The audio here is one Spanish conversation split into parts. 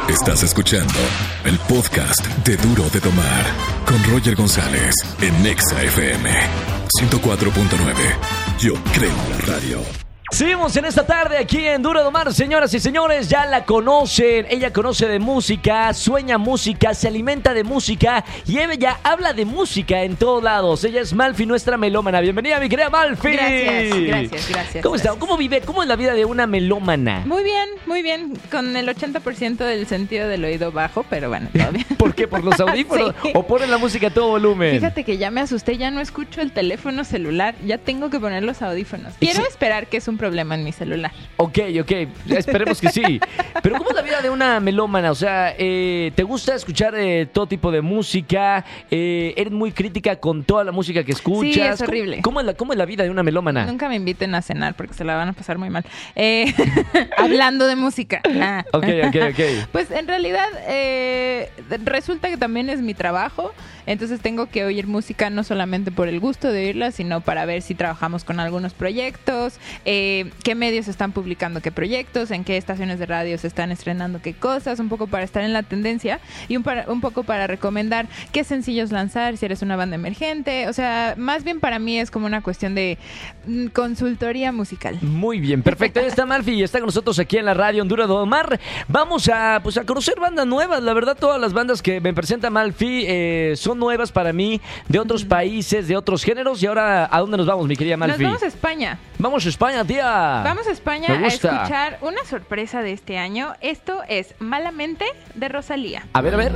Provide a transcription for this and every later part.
Estás escuchando el podcast de Duro de Tomar con Roger González en Nexa FM 104.9. Yo creo en la radio. Seguimos en esta tarde aquí en Duro de Tomar, señoras y señores, ya la conocen, ella conoce de música, sueña música, se alimenta de música y ella habla de música en todos lados. Ella es Malfi, nuestra melómana. Bienvenida, mi querida Malfi. Gracias. ¿Cómo está? ¿Cómo vive? ¿Cómo es la vida de una melómana? Muy bien, con el 80% del sentido del oído bajo, pero bueno, todo bien. ¿Por qué? ¿Por los audífonos? Sí. ¿O ponen la música a todo volumen? Fíjate que ya me asusté, ya no escucho el teléfono celular, ya tengo que poner los audífonos. Quiero esperar que es un problema en mi celular. Ok, esperemos que sí. Pero ¿cómo es la vida de una melómana? O sea, ¿te gusta escuchar todo tipo de música? ¿Eres muy crítica con toda la música que escuchas? Sí, es horrible. ¿Cómo es la vida de una melómana? Nunca me inviten a cenar porque se la van a pasar muy mal. Hablando de música. Ok. Pues en realidad resulta que también es mi trabajo. Entonces tengo que oír música no solamente por el gusto de oírla, sino para ver si trabajamos con algunos proyectos, qué medios están publicando qué proyectos, en qué estaciones de radio se están estrenando qué cosas, un poco para estar en la tendencia y un poco para recomendar qué sencillos lanzar si eres una banda emergente. O sea, más bien para mí es como una cuestión de consultoría musical. Muy bien, perfecto. Ahí está Malfi y está con nosotros aquí en la radio en Duro de Tomar. Vamos a conocer bandas nuevas. La verdad, todas las bandas que me presenta Malfi son nuevas para mí, de otros países, de otros géneros. Y ahora, ¿a dónde nos vamos, mi querida Malfi? Nos vamos a España. Vamos a España, tía. Vamos a España a escuchar una sorpresa de este año. Esto es Malamente de Rosalía. A ver.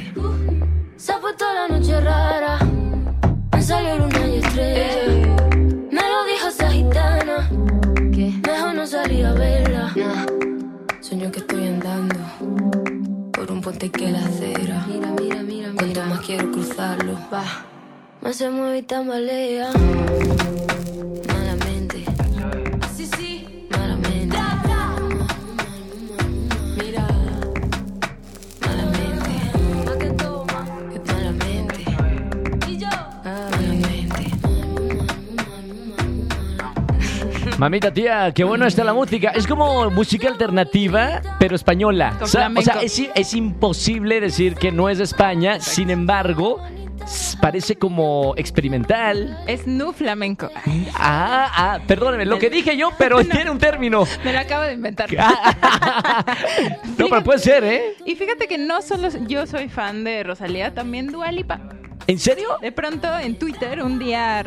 Se ha puesto la noche rara, me salió luna y estrella. Me lo dijo esa gitana, que mejor no salir a verla. Sueño que estoy andando por un puente que la acera. Mira. Cuanto más quiero cruzarlo, más se mueve y tambalea. Malamente, así sí, malamente. Mira, malamente, malamente. Y yo, malamente. Mamita, tía, qué bueno está la música. Es como música alternativa, pero española. O sea, es imposible decir que no es de España. Sin embargo, parece como experimental. Es nu flamenco. Perdóneme, lo que dije yo, pero tiene un término. Me lo acabo de inventar. No, pero puede ser, ¿eh? Y fíjate que no solo yo soy fan de Rosalía, también Dua Lipa. ¿En serio? De pronto en Twitter un día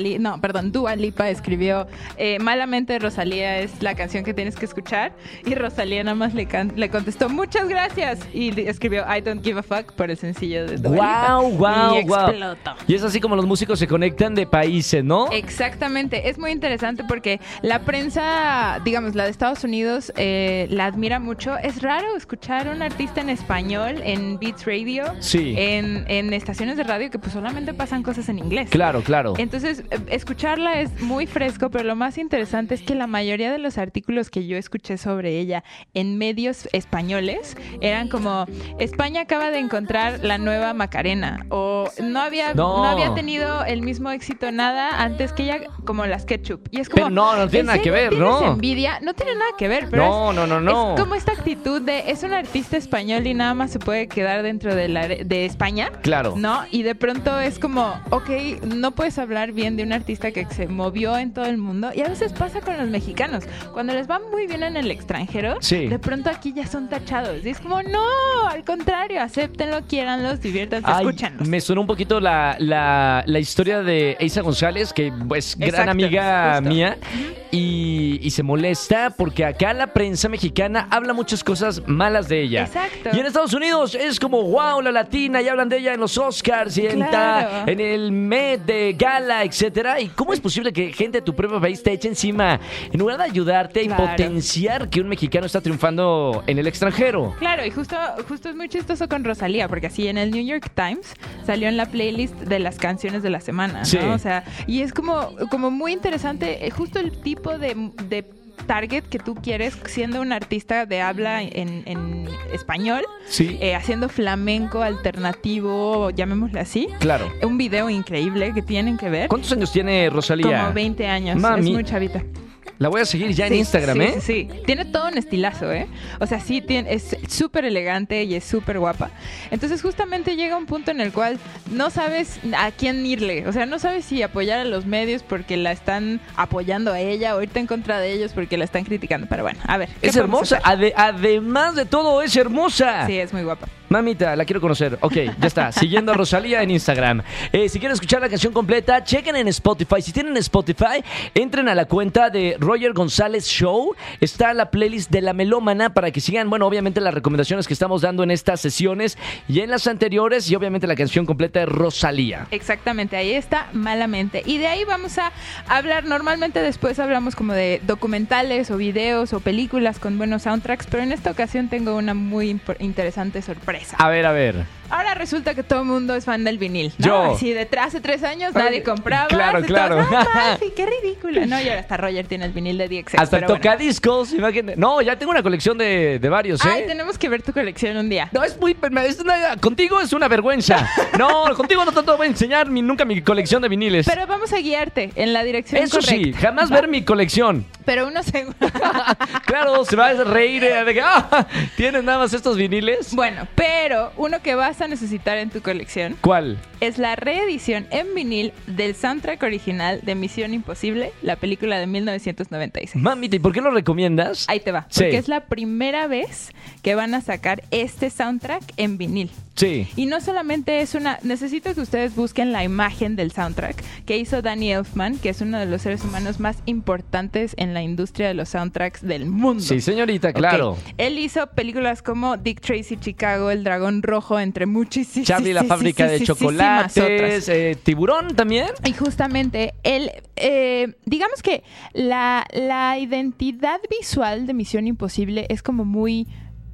Dua Lipa escribió Malamente Rosalía es la canción que tienes que escuchar, y Rosalía nada más le contestó muchas gracias y escribió I don't give a fuck por el sencillo de Dua Lipa. Wow. Y explotó. Y es así como los músicos se conectan de países, ¿no? Exactamente, es muy interesante porque la prensa, digamos la de Estados Unidos, la admira mucho. Es raro escuchar a un artista en español en Beats Radio, sí, en estaciones de radio que pues solamente pasan cosas en inglés. Claro. Entonces, escucharla es muy fresco, pero lo más interesante es que la mayoría de los artículos que yo escuché sobre ella en medios españoles eran como: España acaba de encontrar la nueva Macarena, o no había tenido el mismo éxito nada antes que ella, como las Ketchup. Y es como, pero no tiene nada que ver, ¿no? ¿Tienes envidia? No tiene nada que ver, pero no. Es como esta actitud de es un artista español y nada más se puede quedar dentro de España. Claro. ¿No? Y de pronto es como, no puedes hablar bien de un artista que se movió en todo el mundo. Y a veces pasa con los mexicanos. Cuando les va muy bien en el extranjero, sí, de pronto aquí ya son tachados. Y es como, no, al contrario, acéptenlo, quiéranlos, diviértanse, escúchanlos. Me sonó un poquito la historia de Eiza González, que es gran amiga mía. Y se molesta porque acá la prensa mexicana habla muchas cosas malas de ella. Exacto. Y en Estados Unidos es como, wow, la latina, y hablan de ella en los Oscars y en el Met de Gala, etcétera. ¿Y cómo es posible que gente de tu propio país te eche encima en lugar de ayudarte y potenciar que un mexicano está triunfando en el extranjero? Claro, y justo es muy chistoso con Rosalía, porque así en el New York Times salió en la playlist de las canciones de la semana, ¿no? Sí. O sea, y es como muy interesante, justo el tipo de target que tú quieres siendo un artista de habla en español, sí, haciendo flamenco alternativo, llamémosle así. Claro. Un video increíble que tienen que ver. ¿Cuántos años tiene Rosalía? Como 20 años. Mami. Es muy chavita. La voy a seguir ya en Instagram, ¿eh? Sí. Tiene todo un estilazo, ¿eh? O sea, sí, es súper elegante y es súper guapa. Entonces, justamente llega un punto en el cual no sabes a quién irle. O sea, no sabes si apoyar a los medios porque la están apoyando a ella o irte en contra de ellos porque la están criticando. Pero bueno, a ver. Es hermosa. Además de todo, es hermosa. Sí, es muy guapa. Mamita, la quiero conocer. Ok, ya está. Siguiendo a Rosalía en Instagram. Si quieren escuchar la canción completa, chequen en Spotify. Si tienen Spotify, entren a la cuenta de Roger González Show. Está la playlist de La Melómana para que sigan, bueno, obviamente las recomendaciones que estamos dando en estas sesiones y en las anteriores. Y obviamente la canción completa de Rosalía. Exactamente, ahí está Malamente. Y de ahí vamos a hablar. Normalmente después hablamos como de documentales o videos o películas con buenos soundtracks. Pero en esta ocasión tengo una muy interesante sorpresa. A ver. Ahora resulta que todo el mundo es fan del vinil, ¿no? Yo. Así hace 3 años nadie compraba. Claro. Todos, Mafi, qué ridículo. No, y ahora hasta Roger tiene el vinil de DXX. Hasta el tocadiscos, imagínate. No, ya tengo una colección de varios, ¿eh? Ay, tenemos que ver tu colección un día. No, contigo es una vergüenza. No, contigo no te voy a enseñar nunca mi colección de viniles. Pero vamos a guiarte en la dirección Eso correcta. sí, jamás ver mi colección. Pero uno se... Claro, se va a reír de que ¿tienes nada más estos viniles? Bueno, pero uno que vas a necesitar en tu colección. ¿Cuál? Es la reedición en vinil del soundtrack original de Misión Imposible, la película de 1996. Mamita, ¿y por qué lo recomiendas? Ahí te va. Sí. Porque es la primera vez que van a sacar este soundtrack en vinil. Sí. Y no solamente es necesito que ustedes busquen la imagen del soundtrack que hizo Danny Elfman, que es uno de los seres humanos más importantes en la industria de los soundtracks del mundo. Sí, señorita, claro. Okay. Él hizo películas como Dick Tracy, Chicago, El Dragón Rojo, entre muchísimas. Charlie la fábrica de chocolates, Tiburón también. Y justamente él, digamos que la identidad visual de Misión Imposible es como muy...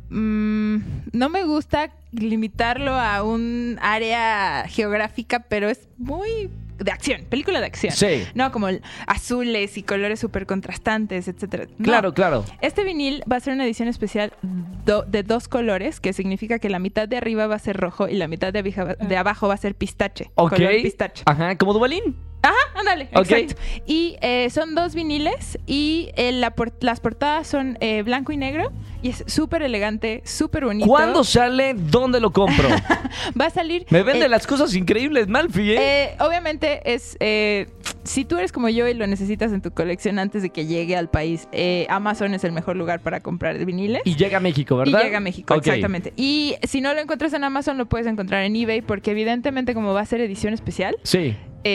no me gusta limitarlo a un área geográfica, pero es muy de acción, película de acción. Sí. No, como azules y colores súper contrastantes, etcétera. No. Claro. Este vinil va a ser una edición especial de 2 colores, que significa que la mitad de arriba va a ser rojo y la mitad de abajo va a ser pistache. Ok. Color pistache. Ajá, como Duvalín. Ajá, ándale, Okay. exacto. Y son 2 viniles y las portadas son blanco y negro y es súper elegante, súper bonito. ¿Cuándo sale? ¿Dónde lo compro? Va a salir... Me vende las cosas increíbles, Malfi, obviamente es... si tú eres como yo y lo necesitas en tu colección antes de que llegue al país, Amazon es el mejor lugar para comprar viniles. Y llega a México, ¿verdad? Y llega a México, Okay. exactamente. Y si no lo encuentras en Amazon, lo puedes encontrar en eBay porque evidentemente como va a ser edición especial... Sí.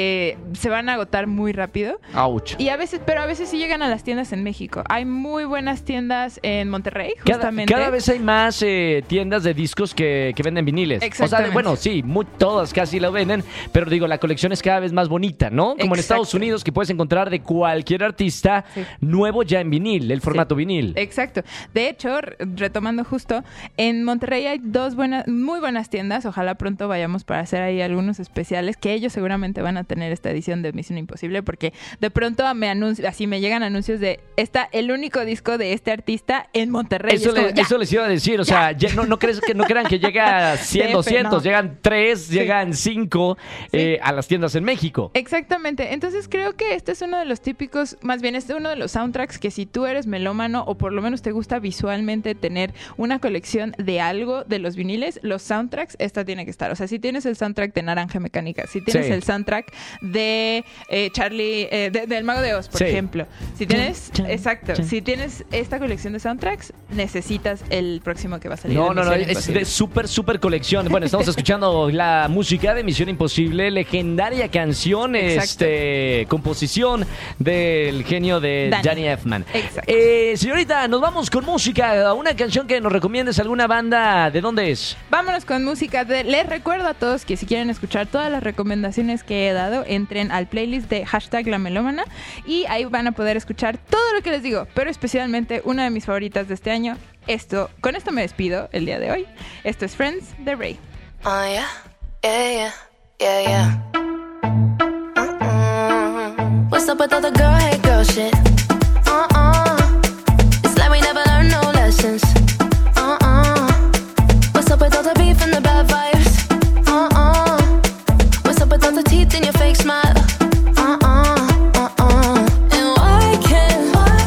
Se van a agotar muy rápido. Ouch. Y a veces sí llegan a las tiendas en México. Hay muy buenas tiendas en Monterrey, justamente. Cada vez hay más tiendas de discos que venden viniles. Exactamente. O sea, sí, todas casi lo venden, pero digo, la colección es cada vez más bonita, ¿no? Como en Estados Unidos, que puedes encontrar de cualquier artista nuevo ya en vinil, el formato vinil. Exacto. De hecho, retomando justo, en Monterrey hay 2 muy buenas tiendas. Ojalá pronto vayamos para hacer ahí algunos especiales, que ellos seguramente van a tener esta edición de Misión Imposible, porque de pronto me llegan anuncios de el único disco de este artista en Monterrey. Eso les iba a decir, o sea, no crean que llega 100, 200, no. Llegan 3, llegan 5 a las tiendas en México. Exactamente, entonces creo que este es uno de los típicos, más bien este es uno de los soundtracks que si tú eres melómano o por lo menos te gusta visualmente tener una colección de algo de los viniles, los soundtracks, esta tiene que estar. O sea, si tienes el soundtrack de Naranja Mecánica, si tienes el soundtrack de Charlie, del Mago de Oz, por ejemplo. Si tienes, si tienes esta colección de soundtracks, necesitas el próximo que va a salir. No, es de súper colección. Bueno, estamos escuchando la música de Misión Imposible, legendaria canción, composición del genio de Danny Elfman. Exacto. Señorita, nos vamos con música, una canción que nos recomiendes, alguna banda, ¿de dónde es? Vámonos con música. Les recuerdo a todos que si quieren escuchar todas las recomendaciones que he dado, entren al playlist de #lamelómana y ahí van a poder escuchar todo lo que les digo, pero especialmente una de mis favoritas de este año. Con esto me despido el día de hoy. Esto es Friends de Ray. Oh yeah. What's up with all the girl hate girl shit? It's like we never learned no lessons. What's up with all the beef and the bad vibes? What's up with all the teeth in your fake smile? And why can't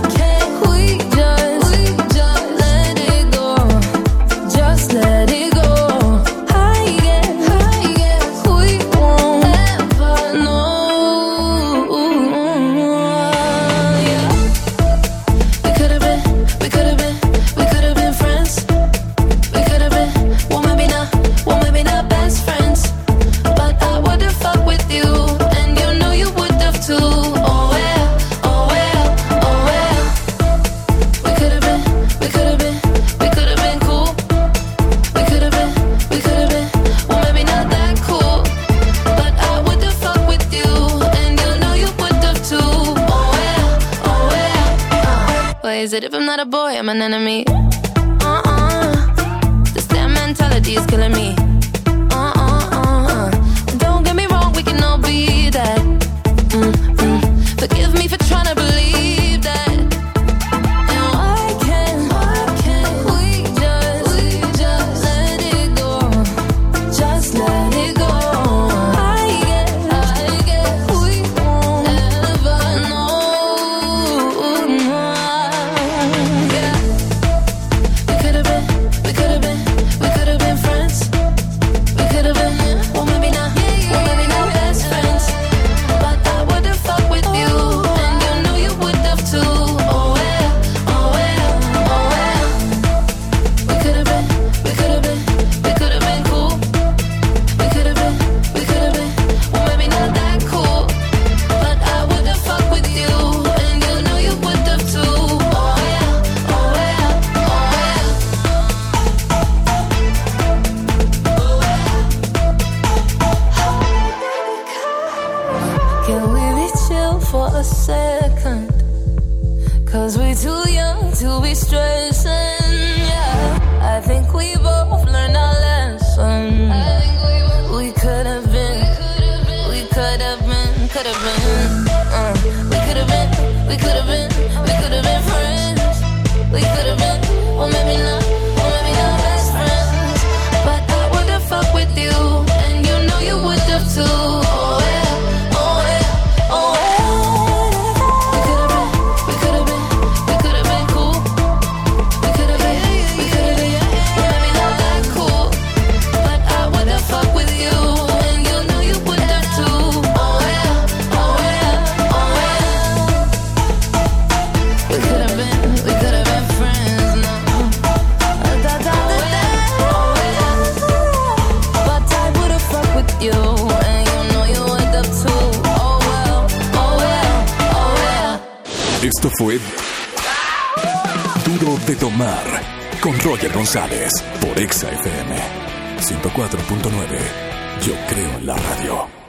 ways that if I'm not a boy, I'm an enemy. This damn mentality is killing me. Don't get me wrong, we can all be that. Forgive me for trying to believe that. And why can't we just let it go? Just let it go. I guess we won't ever know. Yeah. We could have been friends. We could have been, well maybe not best friends. But I would've fucked with you, and you know you would have too. Oh well. We could have been cool. We could have been, well maybe not that cool. But I would've fucked with you, and you know you would have too. Oh well. Can we be chill for a second? 'Cause we're too young to be stressing, yeah. I think we both learned our lesson. We could have been. We could have been friends. We could have been, well maybe not best friends. But I would have fucked with you, and you know you would have too. Oh well. We could have been cool. We could have been, well maybe not that cool. But I would have fucked with you, and you know you would have too. Oh well. We could have been friends now. But I would have fucked with you, and you know you would have too. Oh well. Esto fue Duro de Tomar con Roger González por Exa FM 104.9. Yo creo en la radio.